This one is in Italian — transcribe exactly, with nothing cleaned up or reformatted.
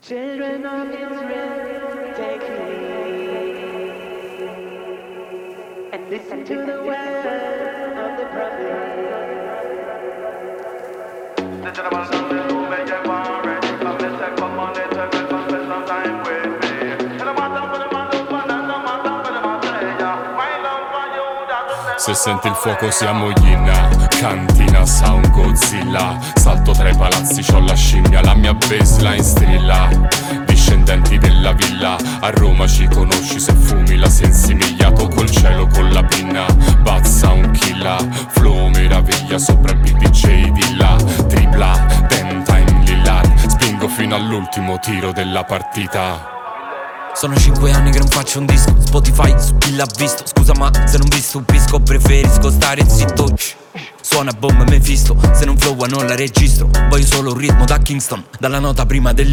Children of Israel, take heed and listen to the word of the prophet. The gentleman of the room, make it ready. Come and say, come on, let's have a spend some time with me. And I'm out for the man who found out, I'm out for the man say, yeah. My love for you, that's Se senti il fuoco siamo Yinna, cantina sound Godzilla. Salto tra i palazzi, c'ho la scimmia, la mia baseline strilla. Discendenti della villa, a Roma ci conosci se fumi la sensimigliato col cielo con la pinna. Bazza un killa, flow meraviglia sopra il D J di là. Tripla, ten time lilla, spingo fino all'ultimo tiro della partita. Sono cinque anni che non faccio un disco, Spotify su chi l'ha visto. Scusa ma se non vi stupisco preferisco stare zitto. Suona bomba e Mephisto, se non flowa non la registro. Voglio solo un ritmo da Kingston, dalla nota prima del